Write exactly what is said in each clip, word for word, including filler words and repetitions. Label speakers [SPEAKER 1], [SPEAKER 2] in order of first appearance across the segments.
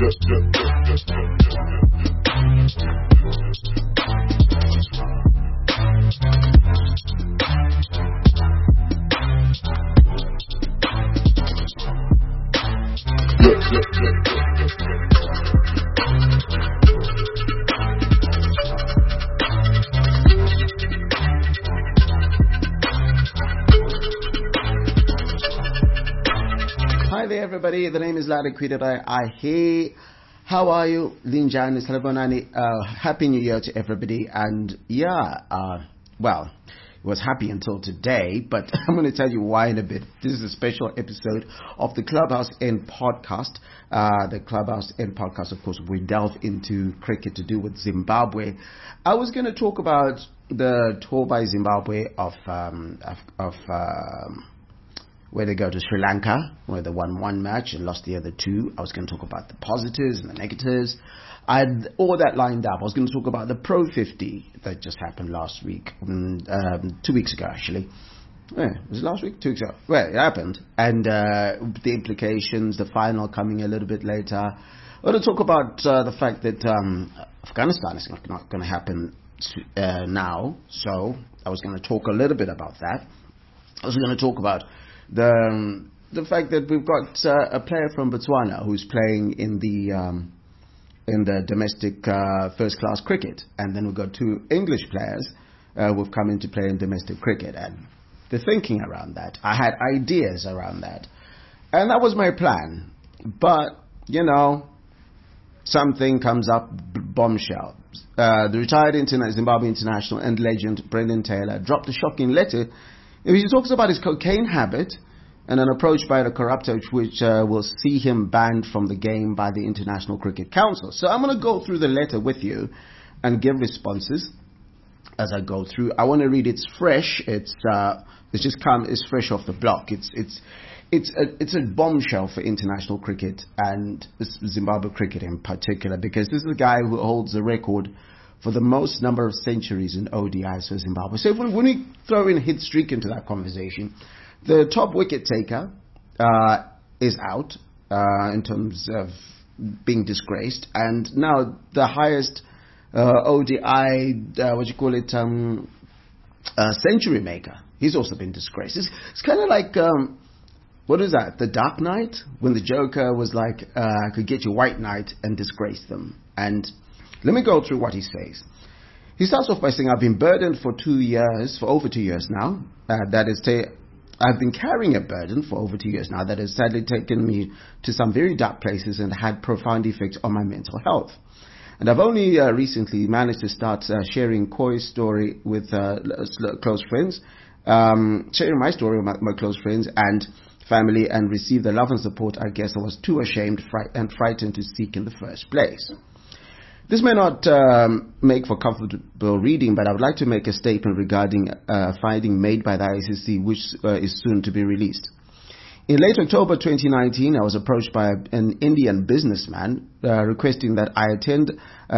[SPEAKER 1] Hi there, everybody. The name is Lada Kwidada. I hey, how are you? Linjani Salabonani. Uh, happy New Year to everybody. And yeah, uh, well, it was happy until today, but I'm going to tell you why in a bit. This is a special episode of the Clubhouse End podcast. Uh, the Clubhouse End podcast, of course, we delve into cricket to do with Zimbabwe. I was going to talk about the tour by Zimbabwe of um, of, of um, where they go to Sri Lanka, where they won one match and lost the other two. I was going to talk about the positives and the negatives. I had all that lined up. I was going to talk about the Pro fifty that just happened last week, um, two weeks ago actually. Yeah, was it last week? Two weeks ago. Well, it happened. And uh, the implications, the final coming a little bit later. I want to talk about uh, the fact that um, Afghanistan is not, not going to happen uh, now. So I was going to talk a little bit about that. I was going to talk about the um, the fact that we've got uh, a player from Botswana who's playing in the um, in the domestic uh, first class cricket, and then we've got two English players uh, who've come in to play in domestic cricket, and the thinking around that, I had ideas around that, and that was my plan. But you know, something comes up, b- bombshell. Uh, the retired interna- Zimbabwe international and legend Brendan Taylor dropped a shocking letter. He talks about his cocaine habit and an approach by the corruptor which uh, will see him banned from the game by the International Cricket Council. So I'm going to go through the letter with you and give responses as I go through. I want to read it's fresh. It's uh, it's just come. It's fresh off the block. It's it's it's a it's a bombshell for international cricket and Zimbabwe cricket in particular, because this is a guy who holds the record for the most number of centuries in O D Is for Zimbabwe. So if we, when we throw in a hit streak into that conversation, the top wicket taker uh, is out uh, in terms of being disgraced, and now the highest uh, O D I, uh, what do you call it, um, uh, century maker, he's also been disgraced. It's, it's kind of like, um, what is that, The Dark Knight, when the Joker was like, uh, could get you White Knight and disgrace them. And let me go through what he says. He starts off by saying, I've been burdened for two years, for over two years now. Uh, that is, ta- I've been carrying a burden for over two years now that has sadly taken me to some very dark places and had profound effects on my mental health. And I've only uh, recently managed to start uh, sharing Koi's story with uh, close friends, um, sharing my story with my, my close friends and family, and receive the love and support I guess I was too ashamed fri- and frightened to seek in the first place. This may not um, make for comfortable reading, but I would like to make a statement regarding a finding made by the I C C, which uh, is soon to be released. In late October twenty nineteen, I was approached by an Indian businessman uh, requesting that I attend uh,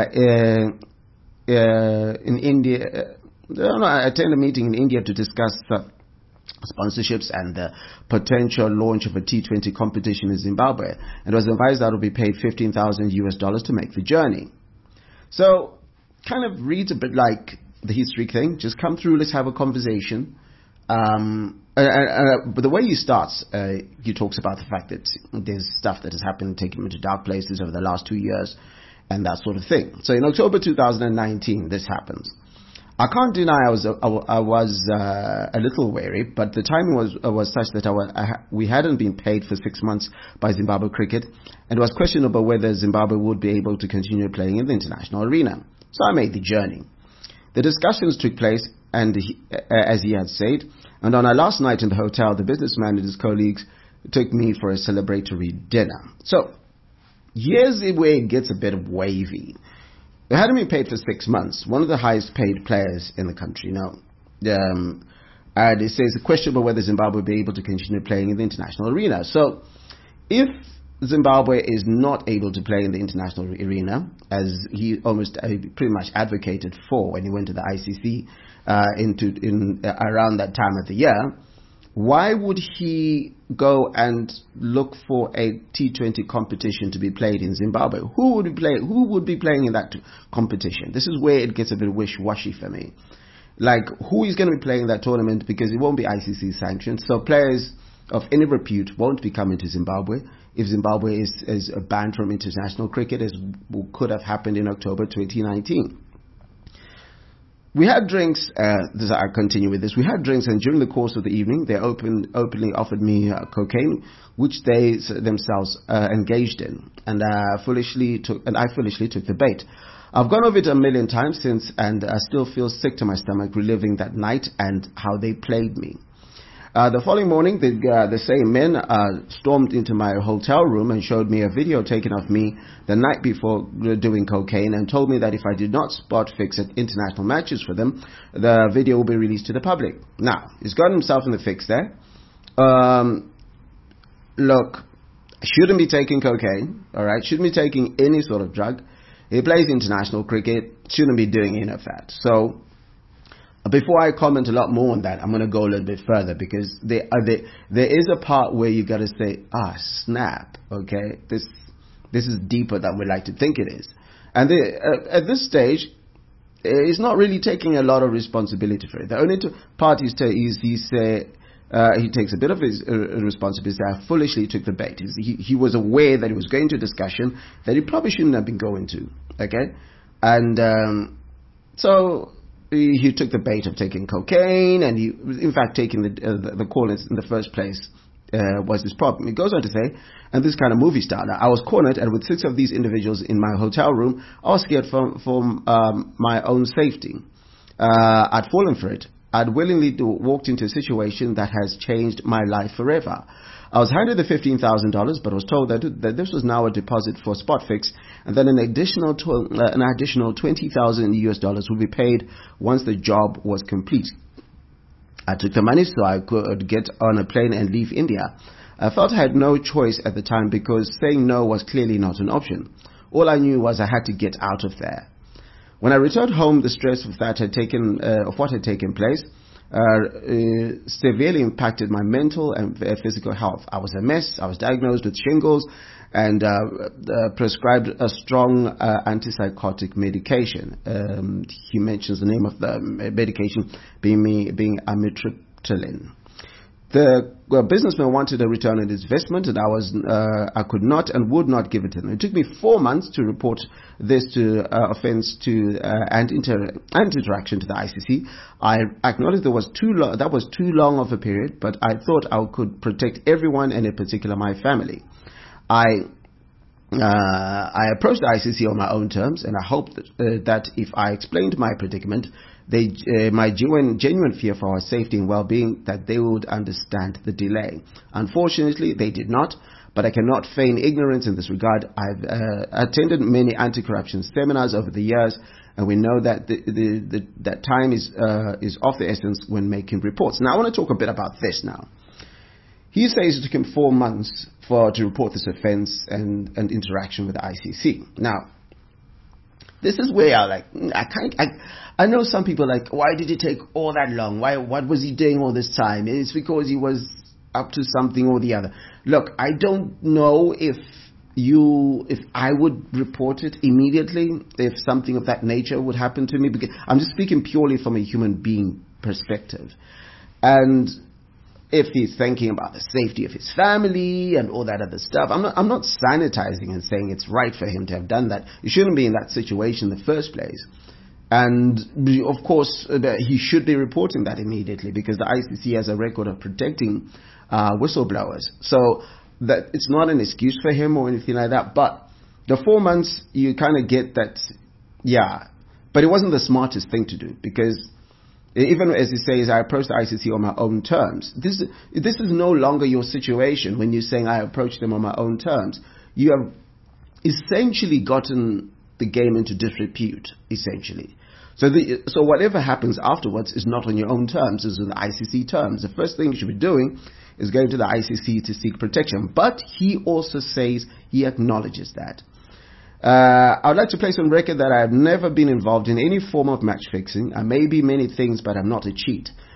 [SPEAKER 1] uh, uh, in India. Uh, no, I attend a meeting in India to discuss uh, sponsorships and the potential launch of a T twenty competition in Zimbabwe, and was advised that I would be paid fifteen thousand U S dollars to make the journey. So, kind of reads a bit like the history thing. Just come through, let's have a conversation. Um, uh, uh, but the way he starts, uh, he talks about the fact that there's stuff that has happened, taking him into dark places over the last two years, and that sort of thing. So in October two thousand nineteen, this happens. I can't deny I was I was uh, a little wary, but the timing was uh, was such that I was, I ha- we hadn't been paid for six months by Zimbabwe cricket, and it was questionable whether Zimbabwe would be able to continue playing in the international arena. So I made the journey. The discussions took place, and he, uh, as he had said, and on our last night in the hotel, the businessman and his colleagues took me for a celebratory dinner. So here's where it gets a bit wavy. They hadn't been paid for six months. One of the highest paid players in the country now. Um, and it says, questionable whether Zimbabwe will be able to continue playing in the international arena. So, if Zimbabwe is not able to play in the international arena, as he almost uh, pretty much advocated for when he went to the I C C uh, into in uh, around that time of the year, why would he go and look for a T twenty competition to be played in Zimbabwe? Who would be play, Who would be playing in that competition? This is where it gets a bit wish-washy for me. Like, who is going to be playing that tournament, because it won't be I C C sanctioned. So players of any repute won't be coming to Zimbabwe. If Zimbabwe is, is banned from international cricket, as could have happened in October twenty nineteen. We had drinks, uh, this, I'll continue with this. We had drinks, and during the course of the evening, they open, openly offered me uh, cocaine, which they themselves uh, engaged in, and uh, foolishly took, and I foolishly took the bait. I've gone over it a million times since, and I still feel sick to my stomach reliving that night and how they played me. Uh, the following morning, the, uh, the same men uh, stormed into my hotel room and showed me a video taken of me the night before doing cocaine, and told me that if I did not spot fix at international matches for them, the video will be released to the public. Now, he's got himself in the fix there. Um, look, shouldn't be taking cocaine, all right? Shouldn't be taking any sort of drug. He plays international cricket, shouldn't be doing any of that. So, before I comment a lot more on that, I'm going to go a little bit further, because there, are there, there is a part where you got to say, ah, snap, okay? This this is deeper than we like to think it is. And the, uh, at this stage, he's not really taking a lot of responsibility for it. The only two parties to is he say uh, he takes a bit of his uh, responsibility. I foolishly took the bait. He, he was aware that he was going to a discussion that he probably shouldn't have been going to, okay? And um, so... he took the bait of taking cocaine, and he, in fact, taking the uh, the, the call in the first place uh, was his problem. He goes on to say, and this kind of movie star, I was cornered, and with six of these individuals in my hotel room, I was scared for, for um, my own safety. Uh, I'd fallen for it. I'd willingly do, walked into a situation that has changed my life forever. I was handed the fifteen thousand dollars, but was told that, that this was now a deposit for spot fix, and then an additional tw- uh, an additional twenty thousand U S dollars would be paid once the job was complete. I took the money so I could get on a plane and leave India. I felt I had no choice at the time, because saying no was clearly not an option. All I knew was I had to get out of there. When I returned home, the stress of that had taken uh, of what had taken place Uh, uh, severely impacted my mental and uh, physical health. I was a mess. I was diagnosed with shingles and uh, uh, prescribed a strong uh, antipsychotic medication. Um, he mentions the name of the medication being me being amitriptyline. The uh, businessman wanted a return on his investment, and I was uh, I could not and would not give it to him. It took me four months to report this to uh, offence to uh, and inter and interaction to the I C C. I acknowledged there was too lo- that was too long of a period, but I thought I could protect everyone, and in particular my family. I uh, I approached the I C C on my own terms, and I hoped that, uh, that if I explained my predicament, They, uh, my genuine, genuine fear for our safety and well-being, that they would understand the delay. Unfortunately, they did not, but I cannot feign ignorance in this regard. I've uh, attended many anti-corruption seminars over the years, and we know that the, the, the, that time is uh, is of the essence when making reports. Now, I want to talk a bit about this now. He says it took him four months for to report this offence and, and interaction with the I C C. Now, this is where I like, I can't, I, I know some people like, why did it take all that long? Why, what was he doing all this time? It's because he was up to something or the other. Look, I don't know if you, if I would report it immediately, if something of that nature would happen to me, because I'm just speaking purely from a human being perspective. And if he's thinking about the safety of his family and all that other stuff, I'm not, I'm not sanitizing and saying it's right for him to have done that. He shouldn't be in that situation in the first place. And of course, he should be reporting that immediately, because the I C C has a record of protecting uh, whistleblowers. So that it's not an excuse for him or anything like that. But the four months, you kind of get that, yeah. But it wasn't the smartest thing to do, because even as he says, I approached the I C C on my own terms. This, this is no longer your situation when you're saying I approached them on my own terms. You have essentially gotten the game into disrepute, essentially. So the, so whatever happens afterwards is not on your own terms, it's on the I C C terms. The first thing you should be doing is going to the I C C to seek protection. But he also says he acknowledges that. Uh, I would like to place on record that I have never been involved in any form of match fixing. I may be many things, but I'm not a cheat.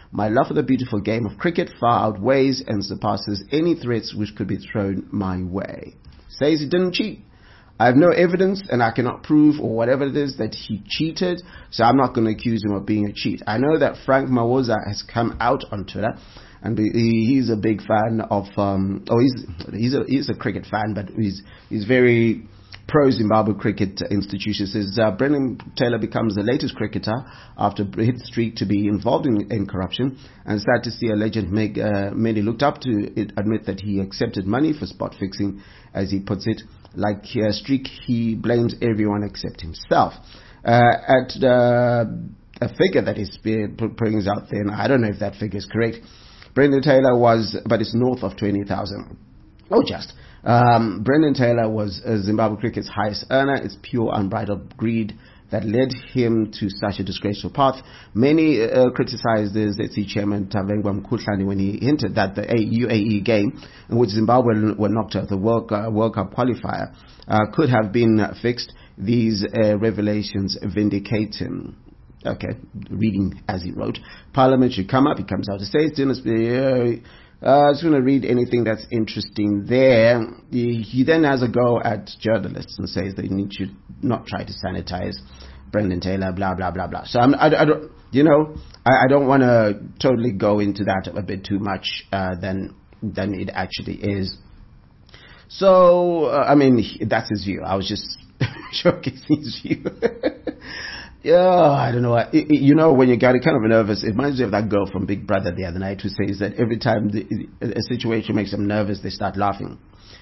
[SPEAKER 1] My love for the beautiful game of cricket far outweighs and surpasses any threats which could be thrown my way. Says he didn't cheat. I have no evidence and I cannot prove or whatever it is that he cheated, so I'm not going to accuse him of being a cheat. I know that Frank Mawoza has come out on Twitter, and he's a big fan of, um, oh, he's he's a he's a cricket fan, but he's he's very pro Zimbabwe cricket institution. Says uh, Brendan Taylor becomes the latest cricketer after a hit streak to be involved in, in corruption, and sad to see a legend Meg, uh, many looked up to it, admit that he accepted money for spot fixing, as he puts it. Like a streak, he blames everyone except himself. Uh, at the a figure that is brings out there, and I don't know if that figure is correct. Brendan Taylor was, but it's north of twenty thousand. Oh, just. Um, Brendan Taylor was uh, Zimbabwe cricket's highest earner. It's pure unbridled greed that led him to such a disgraceful path. Many uh, criticized the Z C chairman Tavengwa Mkhuhlane when he hinted that the U A E game, in which Zimbabwe were knocked out of the World, uh, World Cup qualifier, uh, could have been fixed. These uh, revelations vindicate him. Okay, reading as he wrote. Parliament should come up. He comes out to say, uh, Uh, I just want to read anything that's interesting there. He, he then has a go at journalists and says they need to not try to sanitize Brendan Taylor, blah, blah, blah, blah. So I'm, I, I don't, you know, I, I don't want to totally go into that a bit too much uh, than, than it actually is. So, uh, I mean, that's his view. I was just showcasing his view. Yeah, I don't know. It, it, you know, when you get kind of nervous, it reminds me of that girl from Big Brother the other night who says that every time the, a situation makes them nervous, they start laughing.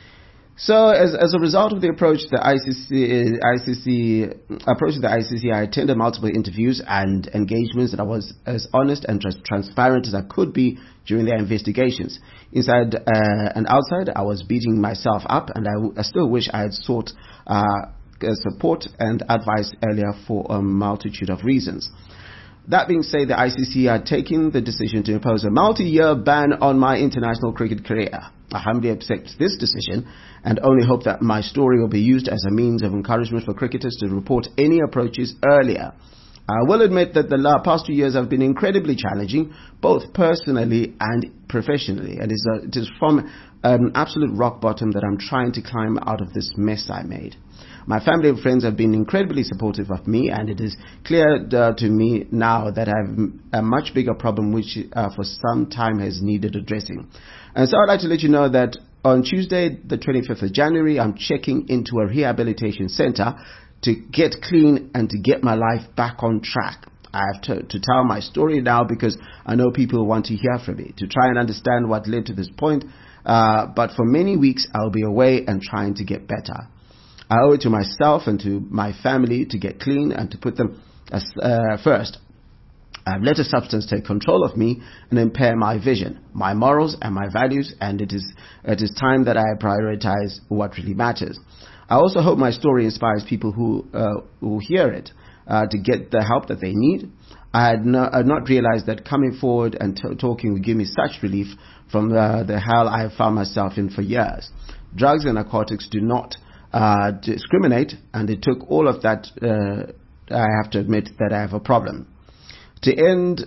[SPEAKER 1] So, as as a result of the approach, the I C C, I C C approach to the I C C, I attended multiple interviews and engagements, and I was as honest and trans- transparent as I could be during their investigations. Inside uh, and outside, I was beating myself up, and I, w- I still wish I had sought Uh, support and advice earlier for a multitude of reasons. That being said, the I C C had taken the decision to impose a multi-year ban on my international cricket career. I humbly accept this decision and only hope that my story will be used as a means of encouragement for cricketers to report any approaches earlier. I will admit that the past two years have been incredibly challenging, both personally and professionally, and it is from an absolute rock bottom that I'm trying to climb out of this mess I made. My family and friends have been incredibly supportive of me, and it is clear uh, to me now that I have a much bigger problem which uh, for some time has needed addressing. And so I'd like to let you know that on Tuesday, the twenty-fifth of January, I'm checking into a rehabilitation center to get clean and to get my life back on track. I have to, to tell my story now because I know people want to hear from me, to try and understand what led to this point. Uh, but for many weeks, I'll be away and trying to get better. I owe it to myself and to my family to get clean and to put them as, uh, first. I've let a substance take control of me and impair my vision, my morals and my values, and it is, it is time that I prioritize what really matters. I also hope my story inspires people who, uh, who hear it uh, to get the help that they need. I had, no, I had not realized that coming forward and t- talking would give me such relief from the, the hell I have found myself in for years. Drugs and narcotics do not Uh, discriminate, and it took all of that. Uh, I have to admit that I have a problem. To end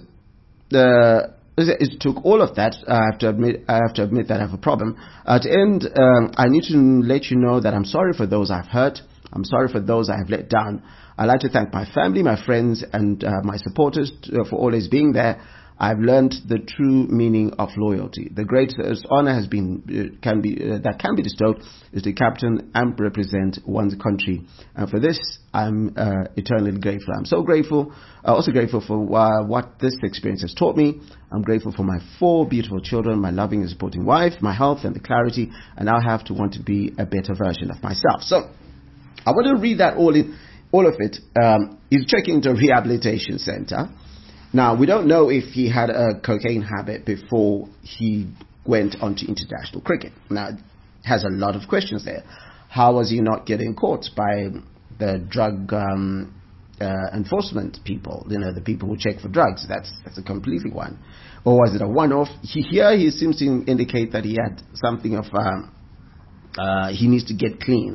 [SPEAKER 1] the, uh, it took all of that. I have to admit. I have to admit that I have a problem. Uh, to end, um, I need to let you know that I'm sorry for those I've hurt. I'm sorry for those I have let down. I'd like to thank my family, my friends, and uh, my supporters t- uh, for always being there. I've learned the true meaning of loyalty. The greatest honor has been uh, can be uh, that can be bestowed is to captain and represent one's country, and for this I'm uh, eternally grateful. I'm so grateful. Uh, also grateful for uh, what this experience has taught me. I'm grateful for my four beautiful children, my loving and supporting wife, my health, and the clarity. And I have to want to be a better version of myself. So I want to read that all in, all of it. Um, he's checking into a rehabilitation center. Now, we don't know if he had a cocaine habit before he went onto international cricket. Now, it has a lot of questions there. How was he not getting caught by the drug um, uh, enforcement people? You know, the people who check for drugs. That's that's a completely one. Or was it a one-off? He, here he seems to indicate that he had something of, um, uh, he needs to get clean.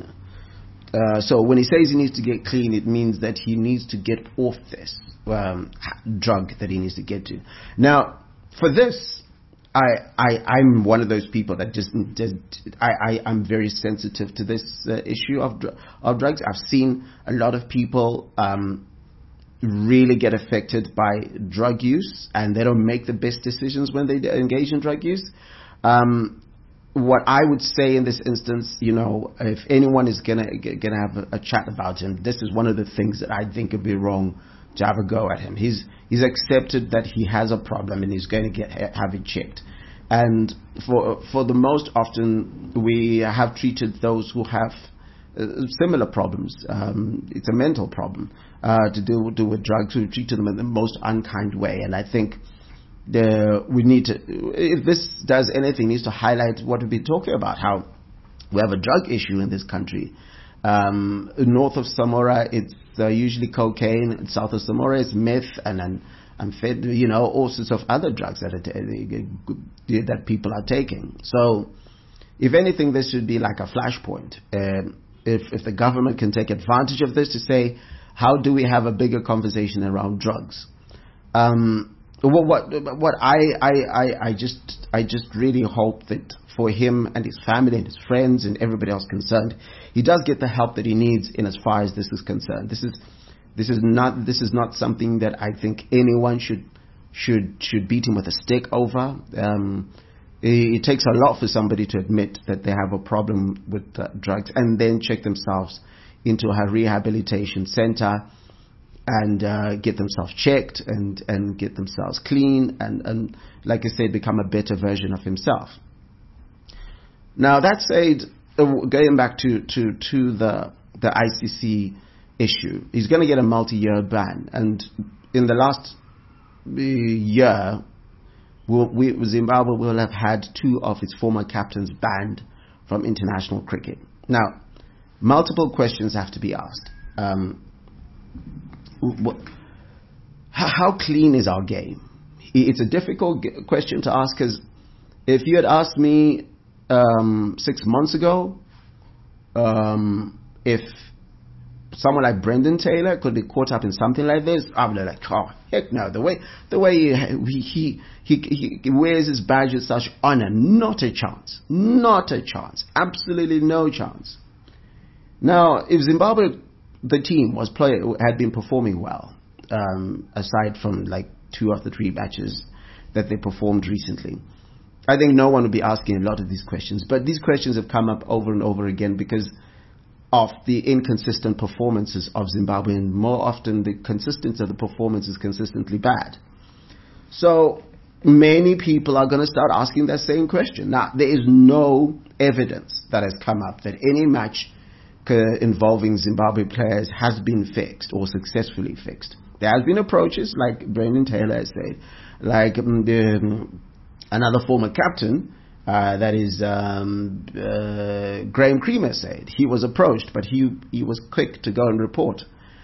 [SPEAKER 1] Uh, so when he says he needs to get clean, it means that he needs to get off this um, drug that he needs to get to. Now, for this, I, I, I'm one of those people that just, just I, I, I'm very sensitive to this uh, issue of dr- of drugs. I've seen a lot of people um, really get affected by drug use, and they don't make the best decisions when they engage in drug use. Um, what I would say in this instance, you know, if anyone is gonna gonna have a, a chat about him, this is one of the things that I think would be wrong to have a go at him. He's he's accepted that he has a problem and he's going to get have it checked. And for for the most often, we have treated those who have uh, similar problems. Um, it's a mental problem uh, to do do with drugs. We treat them in the most unkind way, and I think. The, we need to, if this does anything, needs to highlight what we've been talking about, how we have a drug issue in this country. Um, north of Samora, it's uh, usually cocaine. South of Samora, it's meth and and, and fed, you know, all sorts of other drugs that are t- that people are taking. So, if anything, this should be like a flashpoint. Um, if if the government can take advantage of this to say, how do we have a bigger conversation around drugs? Um, What what what I, I, I, I just I just really hope that for him and his family and his friends and everybody else concerned, he does get the help that he needs in as far as this is concerned. This is this is not this is not something that I think anyone should should should beat him with a stick over. Um, it, it takes a lot for somebody to admit that they have a problem with uh, drugs and then check themselves into a rehabilitation center. And uh, get themselves checked and, and get themselves clean and, and, like I said, become a better version of himself. Now, that said, uh, going back to, to, to the, the I C C issue, he's going to get a multi-year ban. And in the last year, we'll, we, Zimbabwe will have had two of its former captains banned from international cricket. Now, multiple questions have to be asked. Um, What, how clean is our game? It's a difficult question to ask, because if you had asked me um, six months ago um, if someone like Brendan Taylor could be caught up in something like this, I'd be like, oh, heck no. The way the way he he he, he wears his badge with such honor, not a chance, not a chance, absolutely no chance. Now, if Zimbabwe, the team was play had been performing well, um, aside from like two of the three matches that they performed recently, I think no one would be asking a lot of these questions. But these questions have come up over and over again because of the inconsistent performances of Zimbabwe, and more often the consistency of the performance is consistently bad. So many people are going to start asking that same question. Now, there is no evidence that has come up that any match involving Zimbabwe players has been fixed or successfully fixed. There has been approaches, like Brendan Taylor has said, like um, the, um, another former captain, uh, that is um, uh, Graham Creamer said. He was approached, but he he was quick to go and report.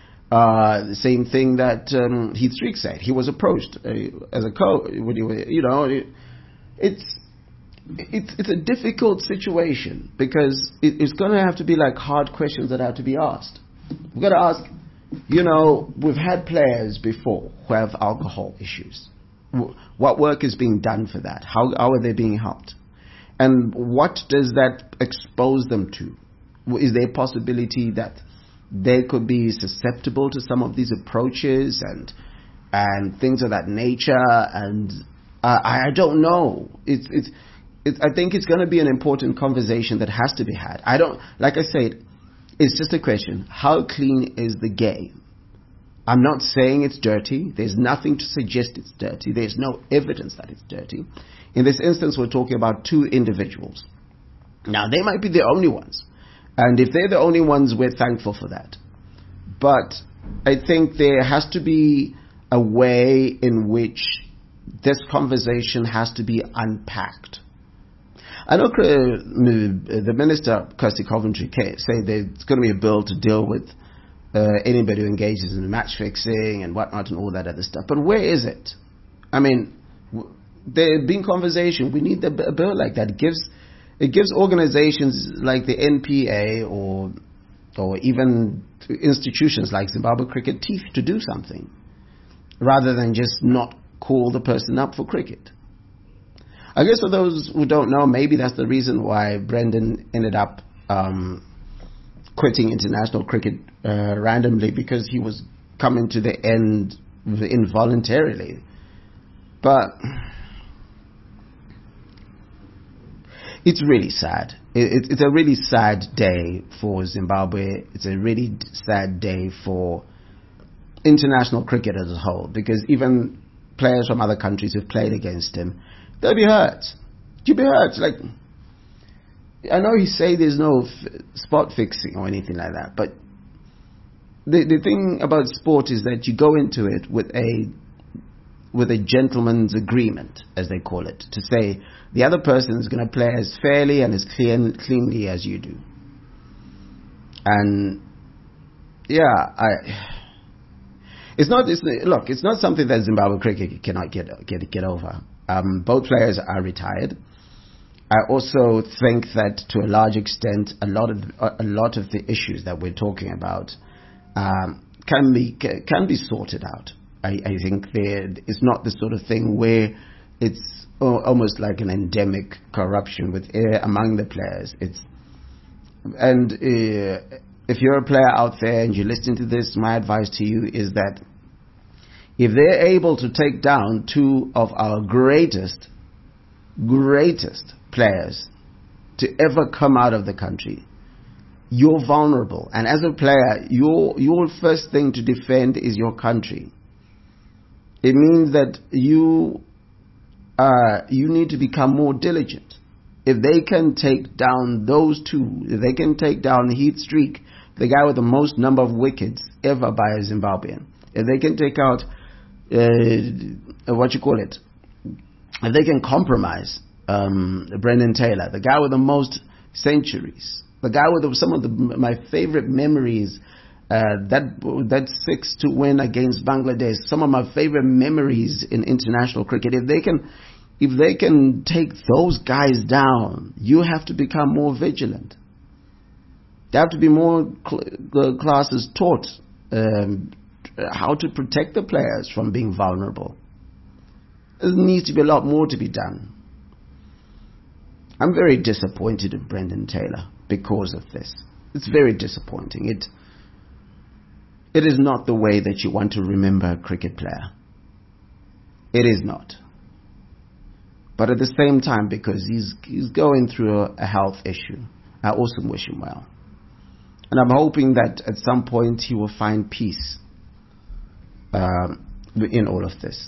[SPEAKER 1] Uh, the same thing that um, Heath Streak said. He was approached uh, as a coach. You know, it, it's. It's it's a difficult situation because it, it's going to have to be like hard questions that have to be asked. We've got to ask, you know, we've had players before who have alcohol issues. What work is being done for that? How, how are they being helped? And what does that expose them to? Is there a possibility that they could be susceptible to some of these approaches and and things of that nature? And uh, I don't know. It's it's. It, I think it's going to be an important conversation that has to be had. I don't, like I said, it's just a question. How clean is the game? I'm not saying it's dirty. There's nothing to suggest it's dirty. There's no evidence that it's dirty. In this instance, we're talking about two individuals. Now, they might be the only ones. And if they're the only ones, we're thankful for that. But I think there has to be a way in which this conversation has to be unpacked. I know uh, the Minister, Kirsty Coventry, said there's going to be a bill to deal with uh, anybody who engages in match fixing and whatnot and all that other stuff. But where is it? I mean, w- there been conversation. We need a, a bill like that. It gives it gives organizations like the N P A or or even institutions like Zimbabwe Cricket teeth to do something, rather than just not call the person up for cricket. I guess for those who don't know, maybe that's the reason why Brendan ended up um, quitting international cricket uh, randomly, because he was coming to the end involuntarily. But it's really sad. It, it, it's a really sad day for Zimbabwe. It's a really sad day for international cricket as a whole, because even players from other countries who've played against him, they'll be hurt. You'll be hurt. Like, I know you say there's no f- spot fixing or anything like that, but the the thing about sport is that you go into it with a with a gentleman's agreement, as they call it, to say the other person is going to play as fairly and as clean, cleanly as you do. And yeah, I. It's not. It's, look, it's not something that Zimbabwe cricket cannot get get get over. Um, both players are retired. I also think that to a large extent, a lot of a lot of the issues that we're talking about um, can be can be sorted out. I, I think it's not the sort of thing where it's almost like an endemic corruption with uh, among the players. It's and uh, if you're a player out there and you're listening to this, my advice to you is that if they're able to take down two of our greatest, greatest players to ever come out of the country, you're vulnerable. And as a player, your your first thing to defend is your country. It means that you uh, you need to become more diligent. If they can take down those two, if they can take down Heath Streak, the guy with the most number of wickets ever by a Zimbabwean, if they can take out, uh, what you call it, if they can compromise um, Brendan Taylor, the guy with the most centuries, the guy with the, some of the, my favorite memories, uh, that that six to win against Bangladesh, some of my favorite memories in international cricket, if they can if they can take those guys down, you have to become more vigilant. There have to be more cl- classes taught um, how to protect the players from being vulnerable. There needs to be a lot more to be done. I'm very disappointed in Brendan Taylor because of this. It's very disappointing. It it is not the way that you want to remember a cricket player. It is not. But at the same time, because he's he's going through a, a health issue, I also wish him well. And I'm hoping that at some point he will find peace um, in all of this.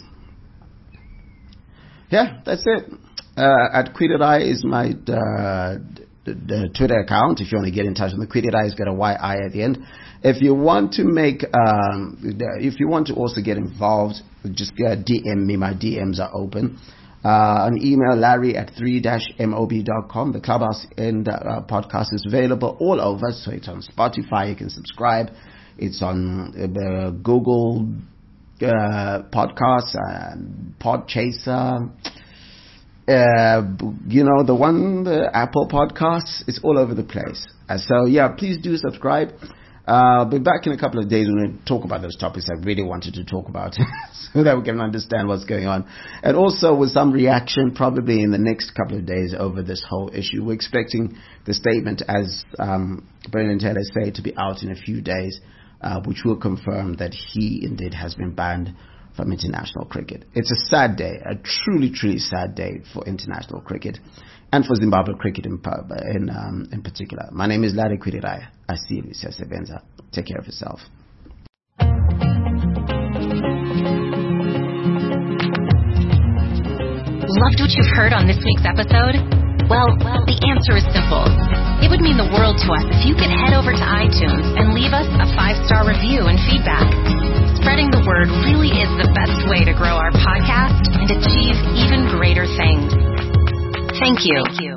[SPEAKER 1] Yeah, that's it. Uh, at Quididai is my uh, the, the Twitter account. If you want to get in touch with me, Quididai has got a Y I at the end. If you want to make, um, if you want to also get involved, just uh, D M me. My D Ms are open. Uh, an email, Larry at three dash mob dot com. The Clubhouse and uh, podcast is available all over. So it's on Spotify. You can subscribe. It's on uh, Google uh, Podcasts, uh, Podchaser. Uh, you know, the one, the Apple Podcasts. It's all over the place. Uh, so yeah, please do subscribe. Uh, I'll be back in a couple of days when we talk about those topics I really wanted to talk about so that we can understand what's going on. And also with some reaction probably in the next couple of days over this whole issue. We're expecting the statement, as um, Brendan Taylor said, to be out in a few days, uh, which will confirm that he indeed has been banned from international cricket. It's a sad day, a truly, truly sad day for international cricket and for Zimbabwe cricket in, in, um, in particular. My name is Larry Quididai. I see you, Sebenza. Take care of yourself.
[SPEAKER 2] Loved what you've heard on this week's episode? Well, well, the answer is simple. It would mean the world to us if you could head over to iTunes and leave us a five-star review and feedback. Spreading the word really is the best way to grow our podcast and achieve even greater things. Thank you. Thank you.